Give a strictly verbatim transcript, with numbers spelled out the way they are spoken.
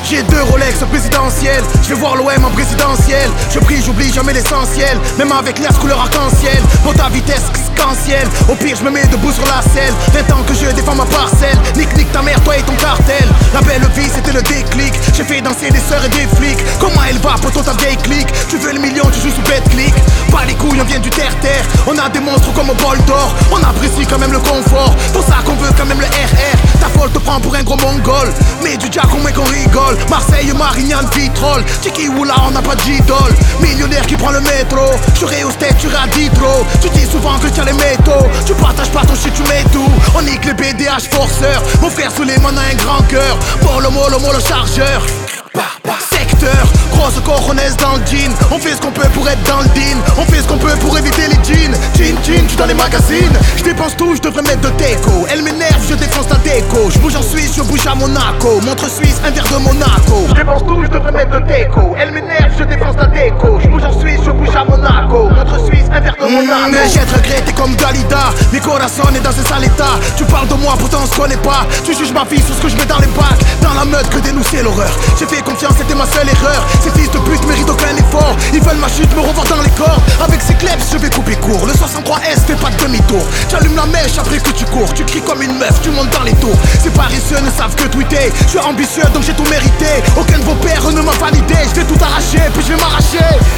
J'ai deux Rolex présidentielles, je vais voir l'O M en présidentiel. Je prie, j'oublie jamais l'essentiel, même avec l'air couleur arc-en-ciel. Pour ta vitesse exponentielle, au pire je me mets debout sur la selle. Vingt ans que je défends ma parcelle, nique nique ta mère, toi et ton cartel. La belle vie c'était le déclic, j'ai fait danser des sœurs et des flics. Comment elle va poto ta vieille clique? Tu veux le million, tu joues sous bête clic. Pas les couilles, on vient du terre-terre, on a des monstres comme au bol d'or. On apprécie quand même le confort, pour ça qu'on veut quand même le R R. Ta folle te prend pour un gros mongol, mais du jack on met qu'on rigole. Marseille, Marignane, Vitrolles, Tiki Oula, on n'a pas d'idole. Millionnaire qui prend le métro, je serai au stade, tu à d'hydro. Tu dis souvent que tu as les métaux, tu partages pas ton shit, tu mets tout. On nique les B D H forceurs, mon frère Suleiman a un grand cœur. Molo, molo, molo, chargeur. Secteur, grosse coronesse dans le jean. On fait ce qu'on peut pour être dans le dean. On fait ce qu'on peut pour éviter les jeans. Jean, jean, tu dans les magazines. Je dépense tout, je devrais mettre de déco. Elle m'énerve, je défonce ta déco. Je bouge en Suisse, je bouge à Monaco. Montre suisse, un verre de Monaco. Je dépense tout, je devrais mettre de déco. Elle m'énerve, je défonce ta déco. Je bouge en Suisse, je bouge à Monaco. Montre suisse, un verre de Monaco. Mais j'ai regretté comme Dalida. Les corazones est dans un sale état. Tu parles de moi, pourtant on se connaît pas. Tu juges ma vie sur ce que je mets dans les bacs. Dans la meute que dénoncer l'horreur. J'ai fait confiance, c'était ma seule erreur. Ces fils de pute méritent aucun effort. Ils veulent ma chute, me revoir dans les corps. Avec ces clubs, je vais couper court. Le soixante-trois S fait pas de demi-tour. J'allume la mèche après que tu cours. Tu cries comme une meuf, tu montes dans les tours. Ces paresseux ne savent que tweeter. Je suis ambitieux donc j'ai tout mérité. Aucun de vos pères ne m'a validé. Je vais tout arracher, puis je vais m'arracher.